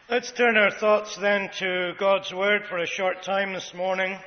Let's turn our thoughts then to God's Word for a short time this morning.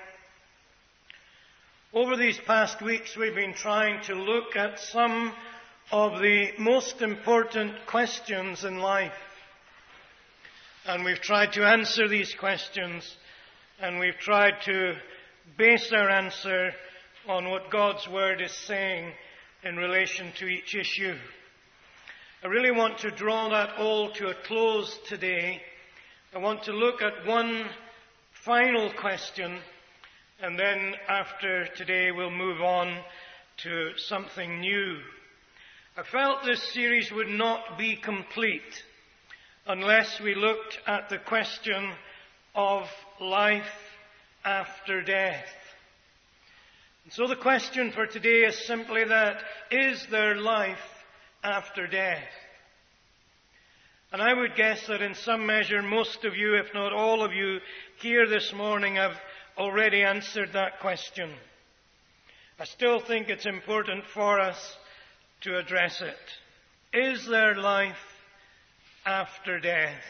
Over these past weeks, we've been trying to look at some of the most important questions in life. And we've tried to answer these questions, and we've tried to base our answer on what God's Word is saying in relation to each issue. I really want to draw that all to a close today. I want to look at one final question, and then after today we'll move on to something new. I felt this series would not be complete unless we looked at the question of life after death. And so the question for today is simply that: is there life after death? And I would guess that in some measure most of you, if not all of you, here this morning have already answered that question. I still think it's important for us to address it. Is there life after death?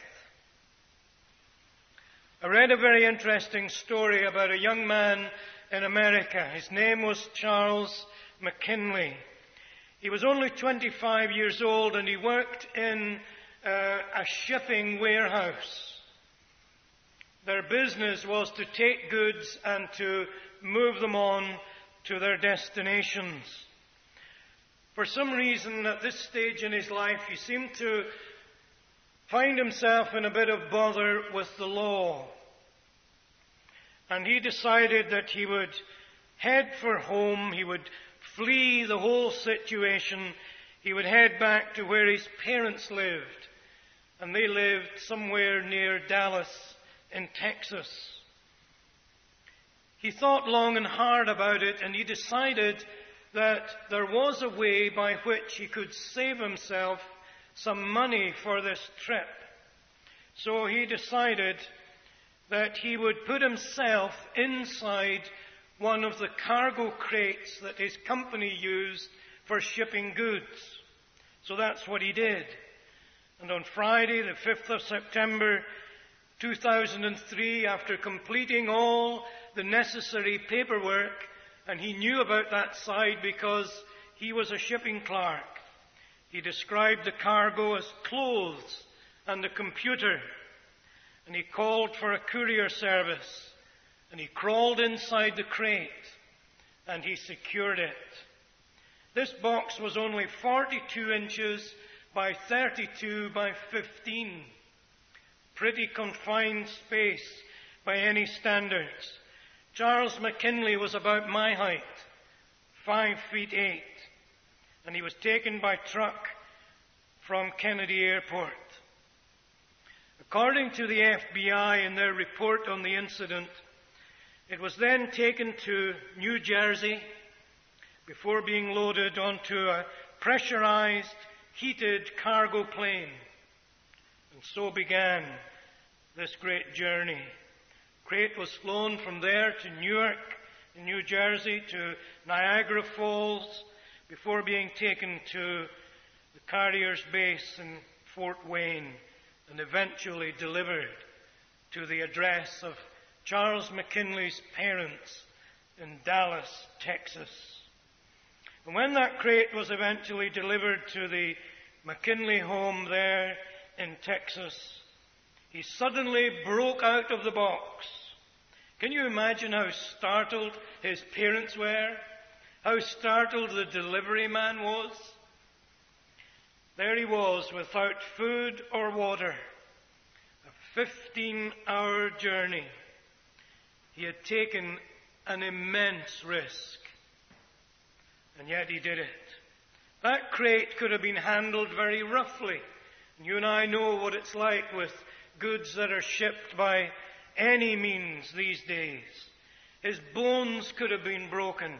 I read a very interesting story about a young man in America. His name was Charles McKinley. He was only 25 years old, and he worked in a shipping warehouse. Their business was to take goods and to move them on to their destinations. For some reason, at this stage in his life, he seemed to find himself in a bit of bother with the law. And he decided that he would head for home, he would flee the whole situation, he would head back to where his parents lived. And they lived somewhere near Dallas in Texas. He thought long and hard about it, and he decided that there was a way by which he could save himself some money for this trip. So he decided that he would put himself inside one of the cargo crates that his company used for shipping goods. So that's what he did. And on Friday, the 5th of September 2003, after completing all the necessary paperwork, and he knew about that side because he was a shipping clerk, he described the cargo as clothes and a computer. And he called for a courier service, and he crawled inside the crate, and he secured it. This box was only 42 inches by 32 by 15. Pretty confined space by any standards. Charles McKinley was about my height, 5 feet 8, and he was taken by truck from Kennedy Airport. According to the FBI in their report on the incident, it was then taken to New Jersey before being loaded onto a pressurized, heated cargo plane. And so began this great journey. Crate was flown from there to Newark in New Jersey, to Niagara Falls, before being taken to the carrier's base in Fort Wayne, and eventually delivered to the address of Charles McKinley's parents in Dallas, Texas. And when that crate was eventually delivered to the McKinley home there in Texas, he suddenly broke out of the box. Can you imagine how startled his parents were? How startled the delivery man was? There he was, without food or water. A 15-hour journey. He had taken an immense risk. And yet he did it. That crate could have been handled very roughly. And you and I know what it's like with goods that are shipped by any means these days. His bones could have been broken.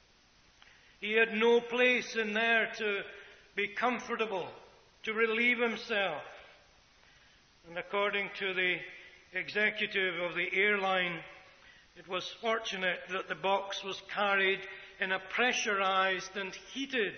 He had no place in there to be comfortable, to relieve himself. And according to the executive of the airline, it was fortunate that the box was carried in a pressurized and heated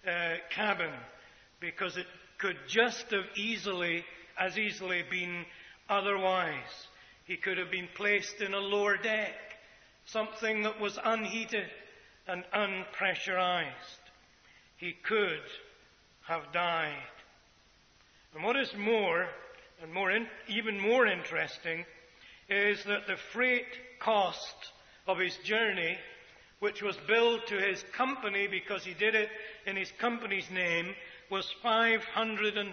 cabin, because it could just have easily been Otherwise, he could have been placed in a lower deck, something that was unheated and unpressurized. He could have died. And what is more, and even more interesting, is that the freight cost of his journey, which was billed to his company because he did it in his company's name, was $550.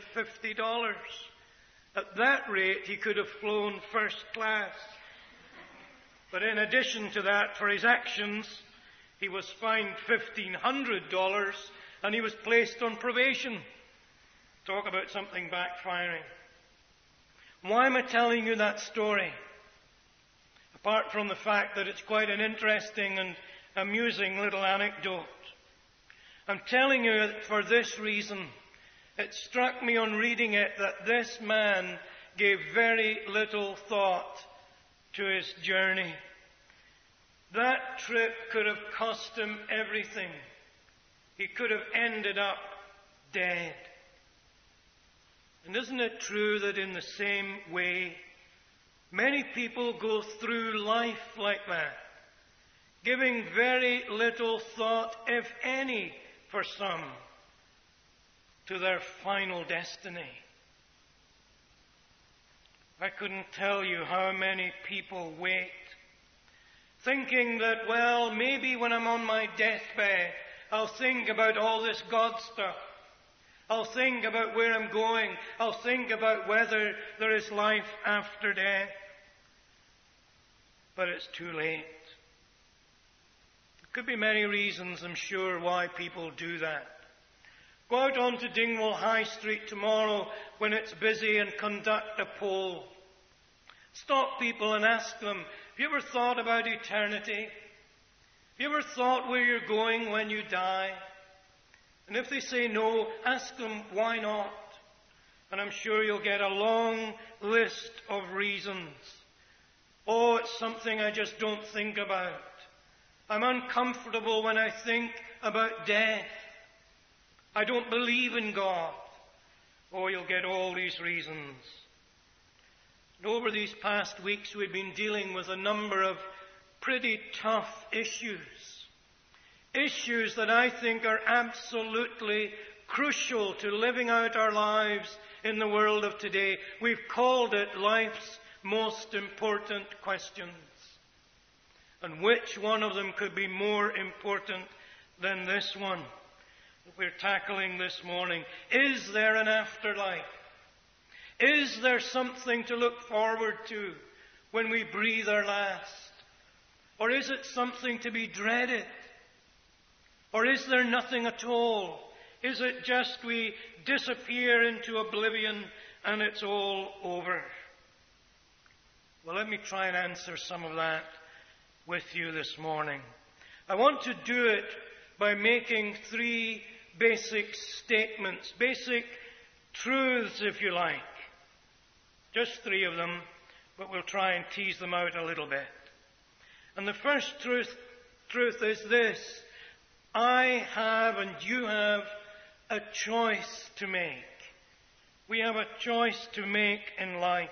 At that rate, he could have flown first class. But in addition to that, for his actions, he was fined $1,500 and he was placed on probation. Talk about something backfiring. Why am I telling you that story? Apart from the fact that it's quite an interesting and amusing little anecdote. I'm telling you it for this reason. It struck me on reading it that this man gave very little thought to his journey. That trip could have cost him everything. He could have ended up dead. And isn't it true that in the same way, many people go through life like that, giving very little thought, if any, for some, to their final destiny? I couldn't tell you how many people wait, thinking that, well, maybe when I'm on my deathbed, I'll think about all this God stuff. I'll think about where I'm going. I'll think about whether there is life after death. But it's too late. There could be many reasons, I'm sure, why people do that. Go out onto Dingwall High Street tomorrow when it's busy and conduct a poll. Stop people and ask them, have you ever thought about eternity? Have you ever thought where you're going when you die? And if they say no, ask them why not. And I'm sure you'll get a long list of reasons. Oh, it's something I just don't think about. I'm uncomfortable when I think about death. I don't believe in God. Oh, you'll get all these reasons. And over these past weeks, we've been dealing with a number of pretty tough issues. Issues that I think are absolutely crucial to living out our lives in the world of today. We've called it life's most important questions. And which one of them could be more important than this one that we're tackling this morning? Is there an afterlife? Is there something to look forward to when we breathe our last? Or is it something to be dreaded? Or is there nothing at all? Is it just we disappear into oblivion and it's all over? Well, let me try and answer some of that with you this morning. I want to do it by making three basic statements, basic truths, if you like. Just three of them, but we'll try and tease them out a little bit. And the first truth is this: I have and you have a choice to make. We have a choice to make in life.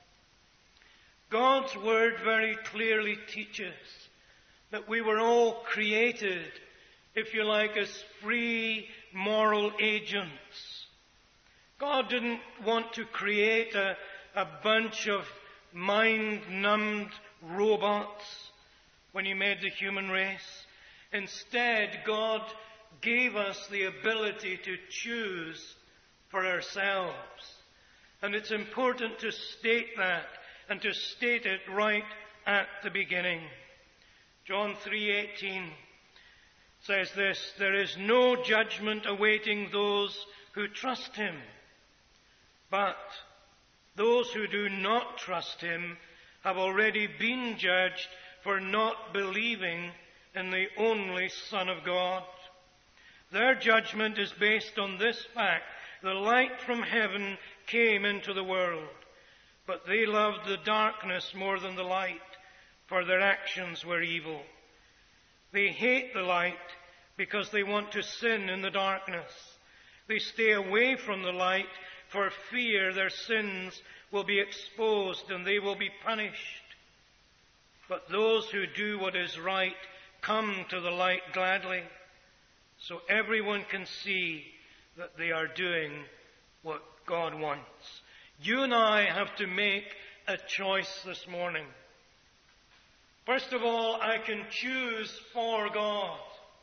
God's Word very clearly teaches that we were all created, if you like, as free moral agents. God didn't want to create a bunch of mind-numbed robots when He made the human race. Instead, God gave us the ability to choose for ourselves. And it's important to state that, and to state it right at the beginning. John 3:18 says this: there is no judgment awaiting those who trust Him, but those who do not trust Him have already been judged for not believing in the only Son of God. Their judgment is based on this fact: the light from heaven came into the world, but they loved the darkness more than the light, for their actions were evil. They hate the light because they want to sin in the darkness. They stay away from the light for fear their sins will be exposed and they will be punished. But those who do what is right come to the light gladly, so everyone can see that they are doing what God wants. You and I have to make a choice this morning. First of all, I can choose for God.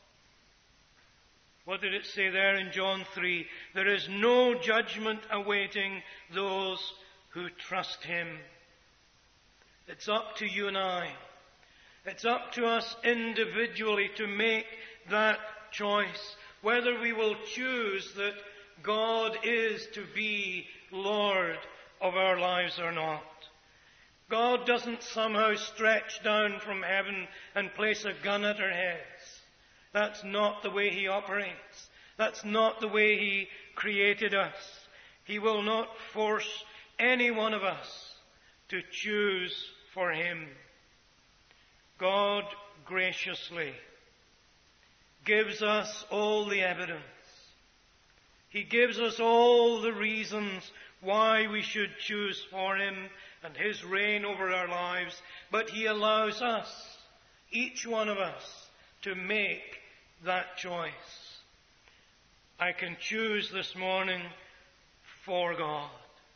What did it say there in John 3? There is no judgment awaiting those who trust Him. It's up to you and I. It's up to us individually to make that choice, whether we will choose that God is to be Lord of our lives or not. God doesn't somehow stretch down from heaven and place a gun at our heads. That's not the way He operates. That's not the way He created us. He will not force any one of us to choose for Him. God graciously gives us all the evidence. He gives us all the reasons why we should choose for Him and His reign over our lives, but He allows us, each one of us, to make that choice. I can choose this morning for God.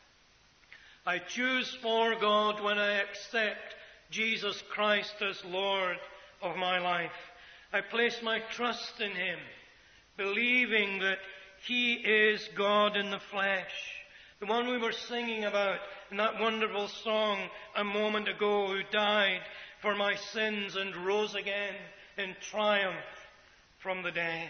I choose for God when I accept Jesus Christ as Lord of my life. I place my trust in Him, believing that He is God in the flesh. The one we were singing about in that wonderful song a moment ago, who died for my sins and rose again in triumph from the dead.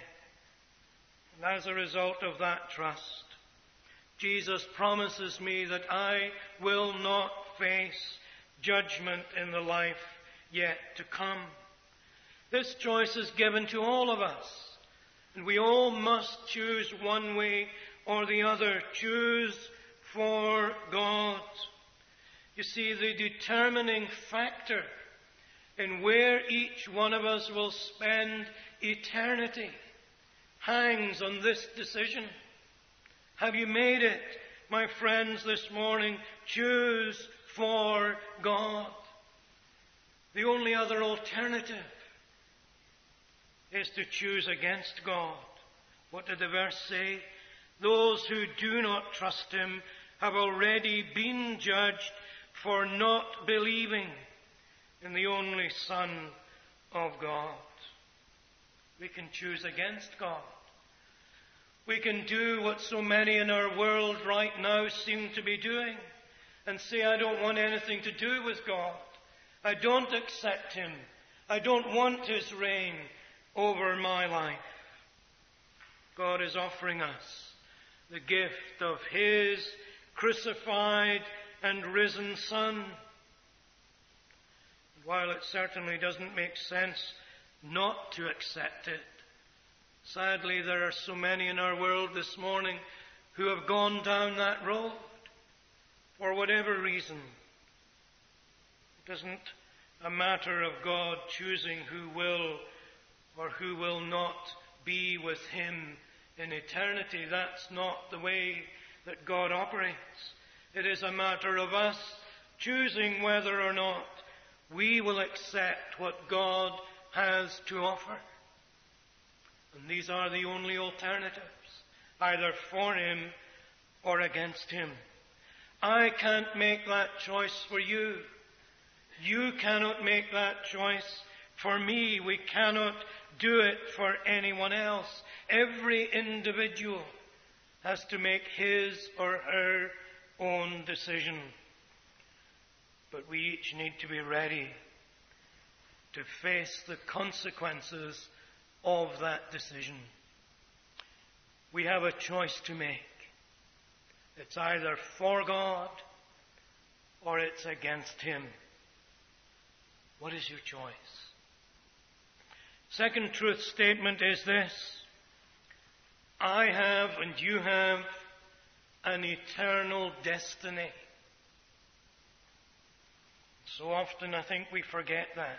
And as a result of that trust, Jesus promises me that I will not face judgment in the life yet to come. This choice is given to all of us, and we all must choose one way or the other. Choose for God. You see, the determining factor in where each one of us will spend eternity hangs on this decision. Have you made it, my friends, this morning? Choose for God. The only other alternative is to choose against God. What did the verse say? Those who do not trust Him have already been judged for not believing in the only Son of God. We can choose against God. We can do what so many in our world right now seem to be doing and say, I don't want anything to do with God. I don't accept Him. I don't want His reign over my life. God is offering us the gift of His crucified and risen Son. While it certainly doesn't make sense not to accept it, sadly there are so many in our world this morning who have gone down that road for whatever reason. It isn't a matter of God choosing who will or who will not be with Him in eternity. That's not the way that God operates. It is a matter of us choosing whether or not we will accept what God has to offer. And these are the only alternatives, either for Him or against Him. I can't make that choice for you. You cannot make that choice for me. We cannot do it for anyone else. Every individual has to make his or her own decision. But we each need to be ready to face the consequences of that decision. We have a choice to make. It's either for God or it's against Him. What is your choice? Second truth statement is this: I have and you have an eternal destiny. So often I think we forget that.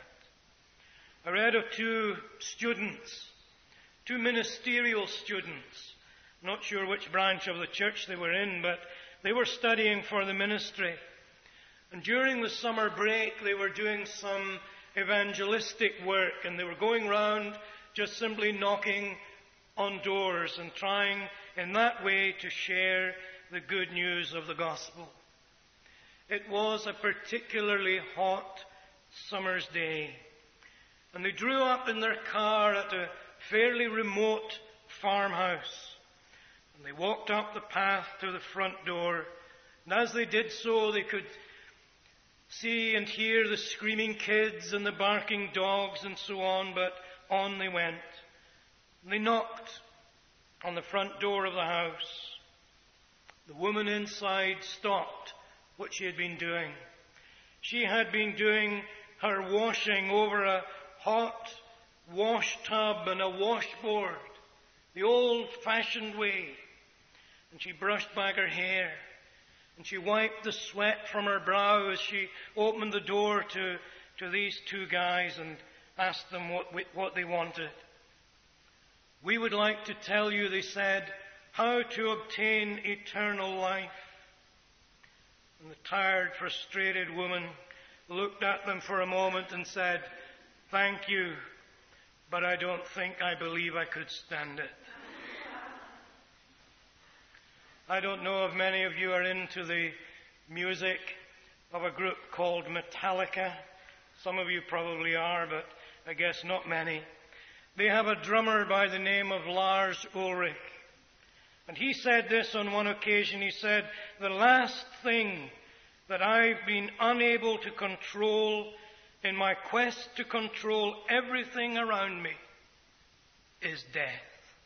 I read of two ministerial students, Not sure which branch of the church they were in, but they were studying for the ministry. And during the summer break, they were doing some evangelistic work, and they were going round just simply knocking on doors and trying in that way to share the good news of the gospel. It was a particularly hot summer's day, and they drew up in their car at a fairly remote farmhouse, and they walked up the path to the front door, and as they did so, they could see and hear the screaming kids and the barking dogs and so on, but on they went. And they knocked on the front door of the house. The woman inside stopped what she had been doing. She had been doing her washing over a hot wash tub and a washboard, the old-fashioned way. And she brushed back her hair, and she wiped the sweat from her brow as she opened the door to these two guys and asked them what they wanted. "We would like to tell you," they said, "how to obtain eternal life." And the tired, frustrated woman looked at them for a moment and said, "Thank you, but I don't think I believe I could stand it." I don't know if many of you are into the music of a group called Metallica. Some of you probably are, but I guess not many. They have a drummer by the name of Lars Ulrich. And he said this on one occasion. He said, "The last thing that I've been unable to control in my quest to control everything around me is death."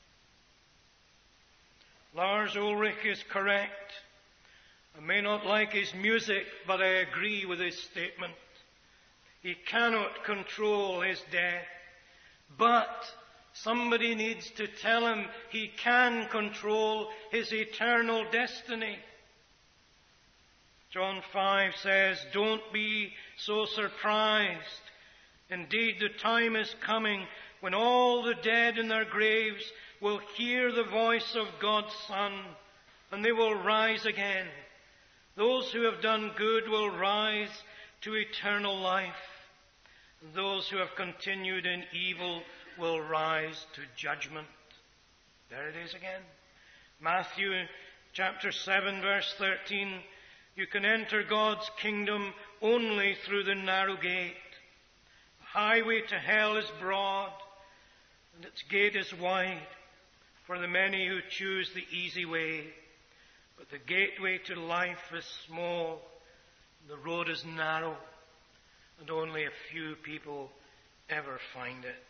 Lars Ulrich is correct. I may not like his music, but I agree with his statement. He cannot control his death, but somebody needs to tell him he can control his eternal destiny. John 5 says, "Don't be so surprised. Indeed, the time is coming when all the dead in their graves will hear the voice of God's Son, and they will rise again. Those who have done good will rise to eternal life, and those who have continued in evil will rise to judgment." There it is again. Matthew chapter 7, verse 13. You can enter God's kingdom only through the narrow gate. The highway to hell is broad, and its gate is wide for the many who choose the easy way. But the gateway to life is small, the road is narrow, and only a few people ever find it.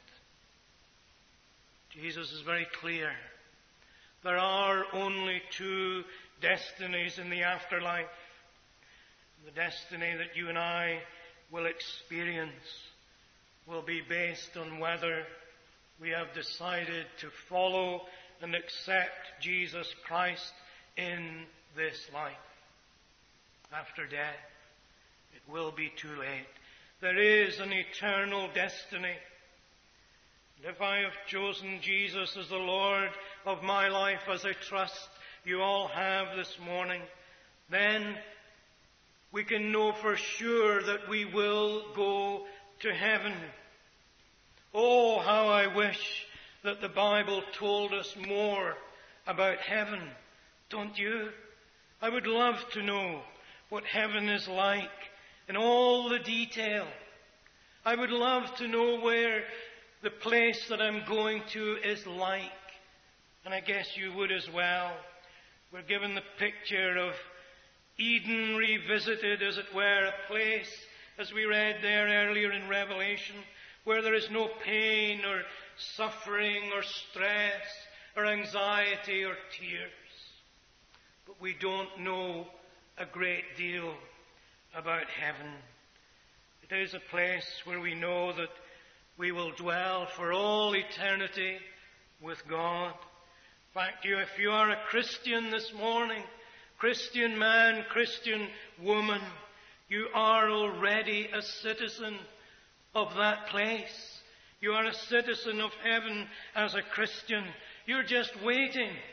Jesus is very clear. There are only two destinies in the afterlife. The destiny that you and I will experience will be based on whether we have decided to follow and accept Jesus Christ in this life. After death, it will be too late. There is an eternal destiny. And if I have chosen Jesus as the Lord of my life, as I trust you all have this morning, then we can know for sure that we will go to heaven. Oh, how I wish that the Bible told us more about heaven, don't you? I would love to know what heaven is like in all the detail. I would love to know where the place that I'm going to is like. And I guess you would as well. We're given the picture of Eden revisited, as it were, a place, as we read there earlier in Revelation, where there is no pain or suffering or stress or anxiety or tears. But we don't know a great deal about heaven. It is a place where we know that we will dwell for all eternity with God. In fact, if you are a Christian this morning, Christian man, Christian woman, you are already a citizen of that place. You are a citizen of heaven as a Christian. You're just waiting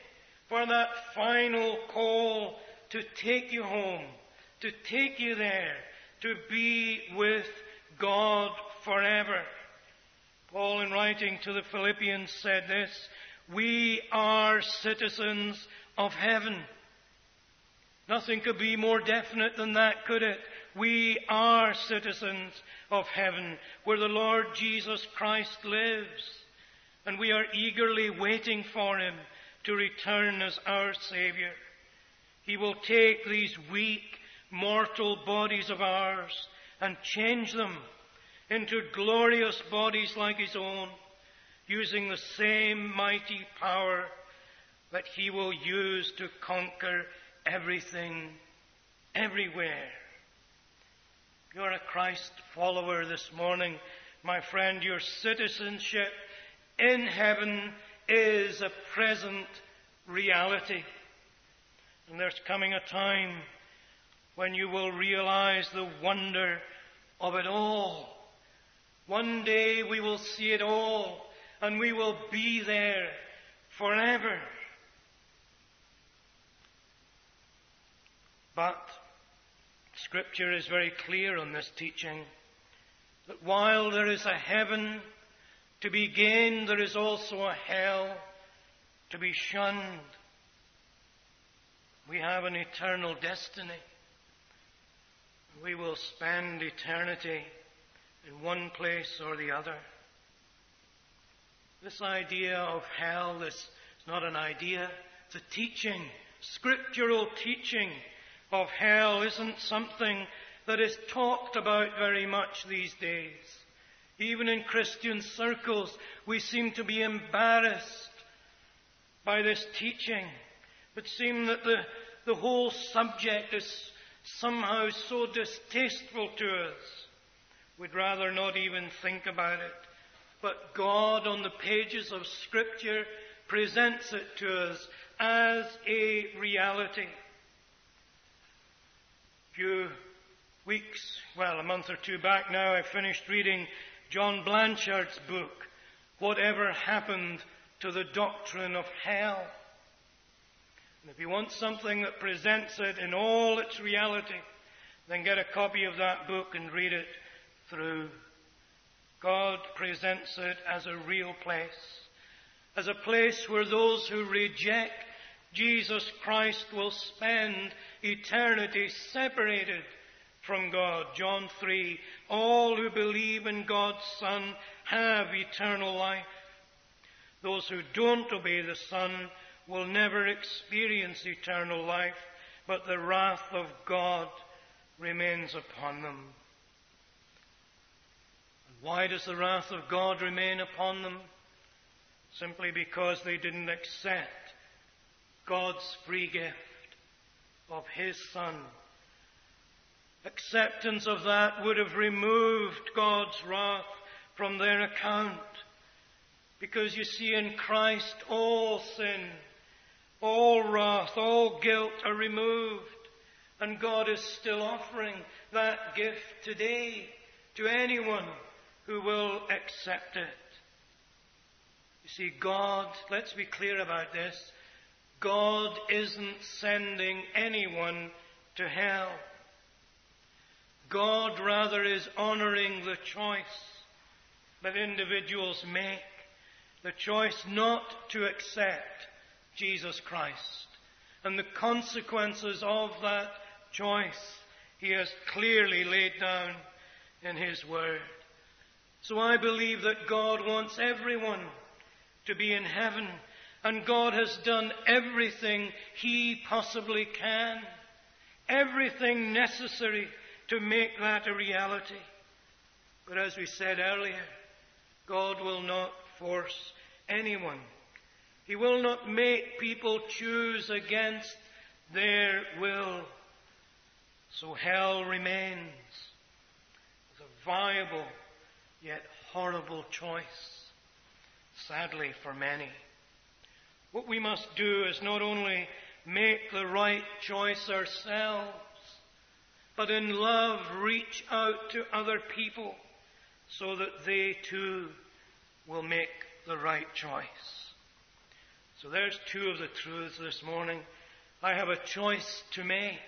for that final call to take you home, to take you there, to be with God forever. Paul, in writing to the Philippians, said this: we are citizens of heaven. Nothing could be more definite than that, could it? We are citizens of heaven, where the Lord Jesus Christ lives, and we are eagerly waiting for Him to return as our Savior. He will take these weak, mortal bodies of ours and change them into glorious bodies like His own, using the same mighty power that He will use to conquer everything, everywhere. If you're a Christ follower this morning, my friend, your citizenship in heaven is a present reality. And there's coming a time when you will realize the wonder of it all. One day we will see it all, and we will be there forever. But Scripture is very clear on this teaching, that while there is a heaven to be gained, there is also a hell to be shunned. We have an eternal destiny. We will spend eternity in one place or the other. This idea of hell is not an idea, it's a teaching. Scriptural teaching of hell isn't something that is talked about very much these days. Even in Christian circles, we seem to be embarrassed by this teaching. It seems that the whole subject is somehow so distasteful to us. We'd rather not even think about it. But God, on the pages of Scripture, presents it to us as a reality. A month or two back now, I finished reading John Blanchard's book, Whatever Happened to the Doctrine of Hell. And if you want something that presents it in all its reality, then get a copy of that book and read it through. God presents it as a real place, as a place where those who reject Jesus Christ will spend eternity separated from God. John 3, all who believe in God's Son have eternal life. Those who don't obey the Son will never experience eternal life, but the wrath of God remains upon them. And why does the wrath of God remain upon them? Simply because they didn't accept God's free gift of His Son. Acceptance of that would have removed God's wrath from their account. Because you see, in Christ all sin, all wrath, all guilt are removed. And God is still offering that gift today to anyone who will accept it. You see, God, let's be clear about this, God isn't sending anyone to hell. God rather is honoring the choice that individuals make, the choice not to accept Jesus Christ. And the consequences of that choice He has clearly laid down in His Word. So I believe that God wants everyone to be in heaven, and God has done everything He possibly can, everything necessary to make that a reality. But as we said earlier, God will not force anyone. He will not make people choose against their will. So hell remains as a viable yet horrible choice, sadly for many. What we must do is not only make the right choice ourselves, but in love reach out to other people so that they too will make the right choice. So there's two of the truths this morning. I have a choice to make.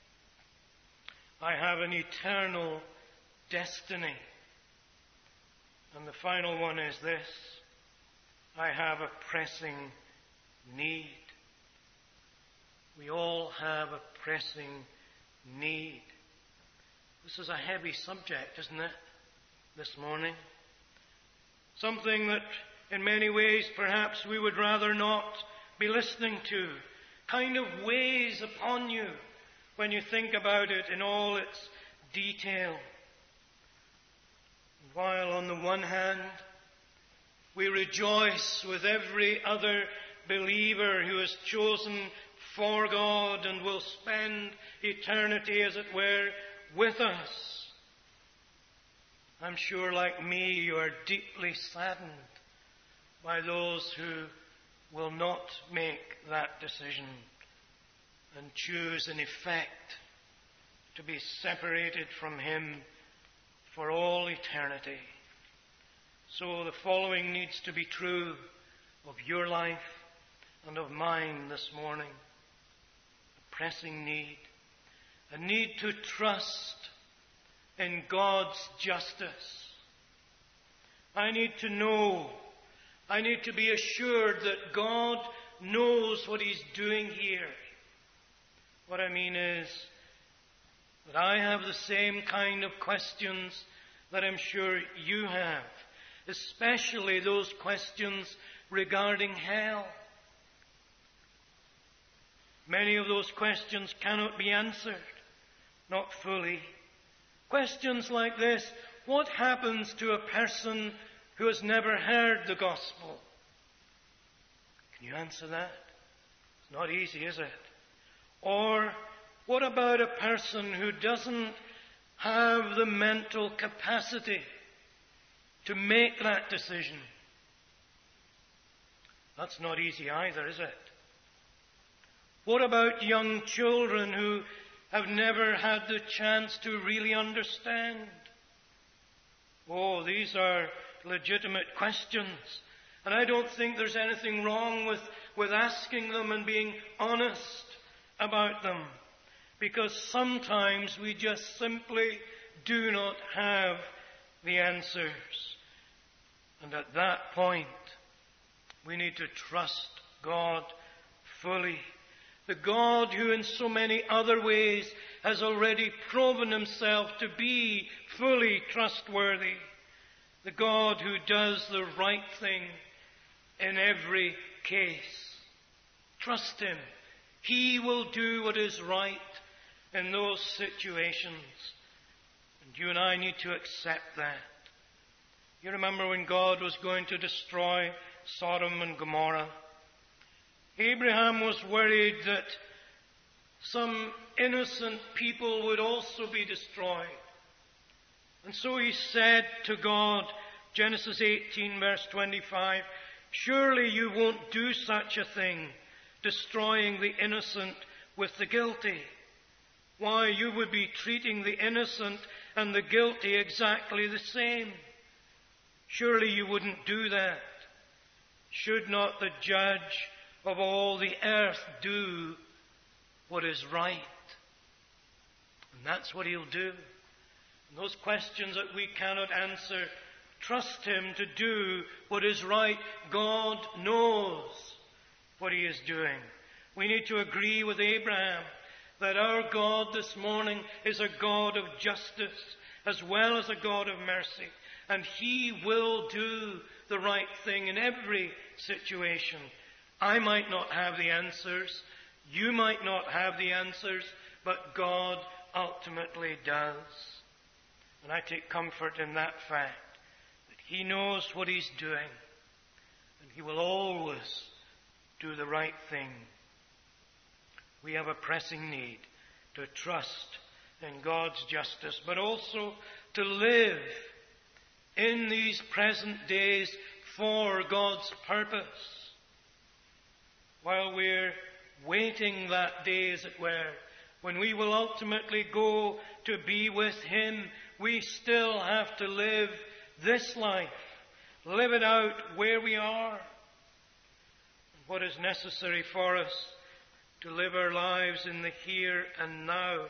I have an eternal destiny. And the final one is this: I have a pressing need. We all have a pressing need. This is a heavy subject, isn't it, this morning? Something that in many ways perhaps we would rather not be listening to. Kind of weighs upon you when you think about it in all its detail. While on the one hand, we rejoice with every other believer who has chosen for God and will spend eternity, as it were, with us, I'm sure, like me, you are deeply saddened by those who will not make that decision and choose, in effect, to be separated from Him for all eternity. So the following needs to be true of your life and of mine this morning. A pressing need. A need to trust in God's justice. I need to know, I need to be assured that God knows what He's doing here. What I mean is that I have the same kind of questions that I'm sure you have, especially those questions regarding hell. Many of those questions cannot be answered, not fully. Questions like this: what happens to a person who has never heard the gospel? Can you answer that? It's not easy, is it? Or what about a person who doesn't have the mental capacity to make that decision? That's not easy either, is it? What about young children who have never had the chance to really understand? Oh, these are legitimate questions. And I don't think there's anything wrong with asking them and being honest about them. Because sometimes we just simply do not have the answers. And at that point, we need to trust God fully. The God who in so many other ways has already proven Himself to be fully trustworthy. The God who does the right thing in every case. Trust Him. He will do what is right in those situations. And you and I need to accept that. You remember when God was going to destroy Sodom and Gomorrah? Abraham was worried that some innocent people would also be destroyed. And so he said to God, Genesis 18 verse 25, "Surely you won't do such a thing, destroying the innocent with the guilty." Why, you would be treating the innocent and the guilty exactly the same. Surely you wouldn't do that. Should not the judge of all the earth do what is right? And that's what He'll do. And those questions that we cannot answer, trust Him to do what is right. God knows what He is doing. We need to agree with Abraham that our God this morning is a God of justice as well as a God of mercy. And He will do the right thing in every situation. I might not have the answers. You might not have the answers. But God ultimately does. And I take comfort in that fact, that He knows what He's doing. And He will always do the right thing. We have a pressing need to trust in God's justice, but also to live in these present days for God's purpose. While we're waiting that day, as it were, when we will ultimately go to be with Him, we still have to live this life, live it out where we are. what is necessary for us to live our lives in the here and now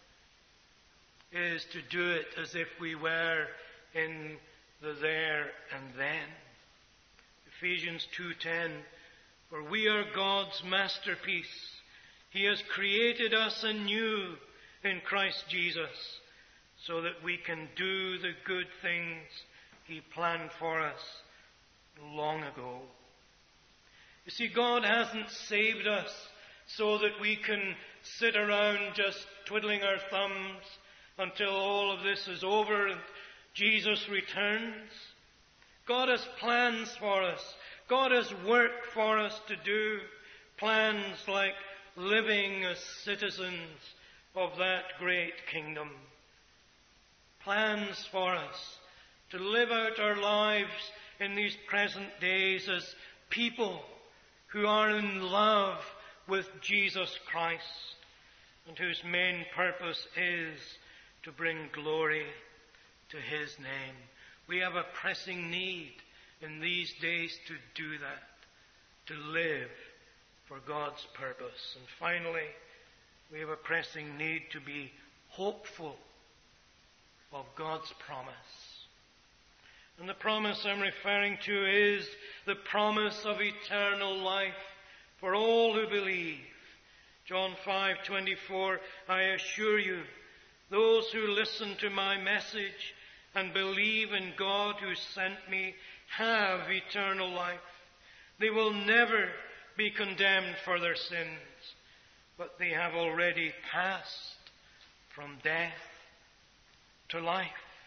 is to do it as if we were in the there and then. Ephesians 2:10, for we are God's masterpiece. He has created us anew in Christ Jesus so that we can do the good things He planned for us long ago. You see, God hasn't saved us so that we can sit around just twiddling our thumbs until all of this is over and Jesus returns. God has plans for us. God has work for us to do. Plans like living as citizens of that great kingdom. Plans for us to live out our lives in these present days as people who are in love with Jesus Christ and whose main purpose is to bring glory to His name. We have a pressing need in these days to do that, to live for God's purpose. And finally, we have a pressing need to be hopeful of God's promise. And the promise I'm referring to is the promise of eternal life for all who believe. John 5:24, I assure you, those who listen to my message and believe in God who sent me have eternal life. They will never be condemned for their sins, but they have already passed from death to life.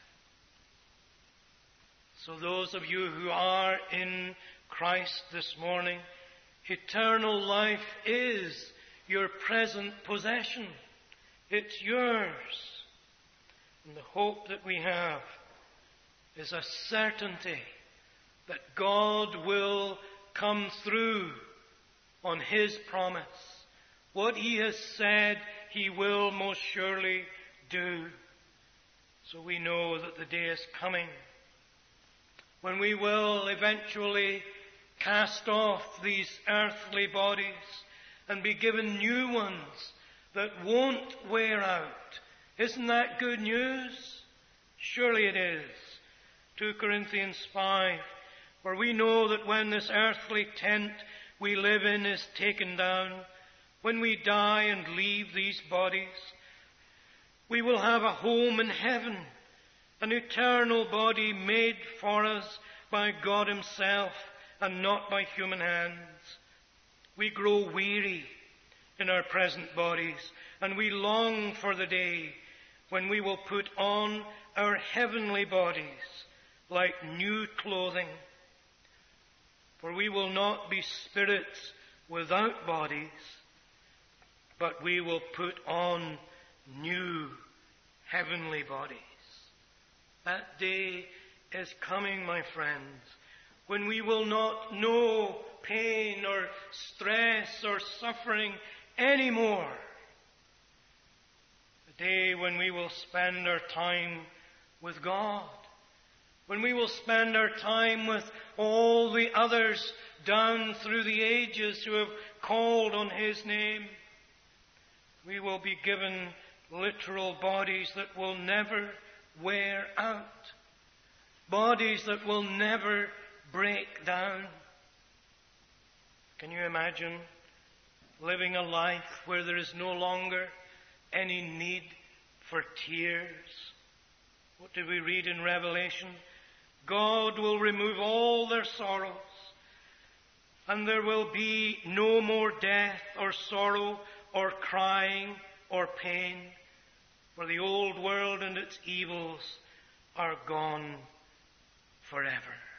So those of you who are in Christ this morning, eternal life is your present possession. It's yours. And the hope that we have is a certainty that God will come through on His promise. What He has said, He will most surely do. So we know that the day is coming when we will eventually cast off these earthly bodies and be given new ones that won't wear out. Isn't that good news? Surely it is. 2 Corinthians 5, where we know that when this earthly tent we live in is taken down, when we die and leave these bodies, we will have a home in heaven, an eternal body made for us by God Himself and not by human hands. We grow weary in our present bodies, and we long for the day when we will put on our heavenly bodies like new clothing. For we will not be spirits without bodies, but we will put on new heavenly bodies. That day is coming, my friends, when we will not know pain or stress or suffering anymore. The day when we will spend our time with God, when we will spend our time with all the others down through the ages who have called on His name. We will be given literal bodies that will never wear out, bodies that will never break down. Can you imagine living a life where there is no longer any need for tears? What did we read in Revelation? God will remove all their sorrows, and there will be no more death or sorrow or crying or pain, for the old world and its evils are gone forever.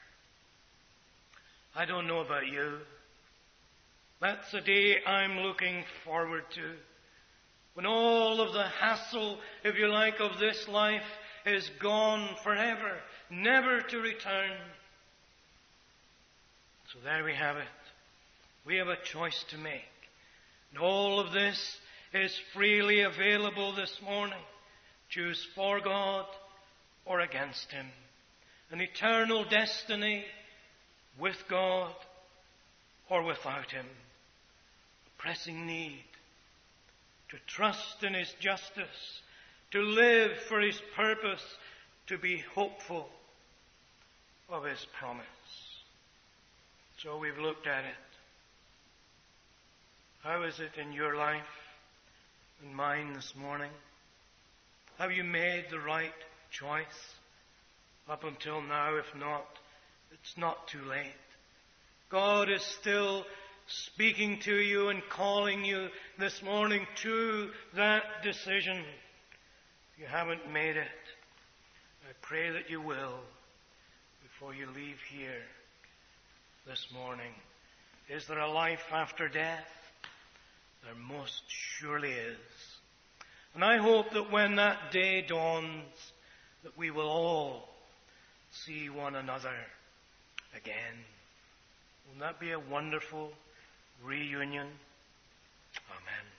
I don't know about you. That's the day I'm looking forward to, when all of the hassle, if you like, of this life is gone forever, never to return. So there we have it. We have a choice to make. And all of this is freely available this morning. Choose for God or against Him. An eternal destiny with God or without him. A pressing need to trust in his justice, to live for his purpose, to be hopeful of his promise. So we've looked at it. How is it in your life and mine this morning? Have you made the right choice up until now? If not, it's not too late. God is still speaking to you and calling you this morning to that decision. If you haven't made it, I pray that you will before you leave here this morning. Is there a life after death? There most surely is. And I hope that when that day dawns, that we will all see one another again. Won't that be a wonderful reunion? Amen.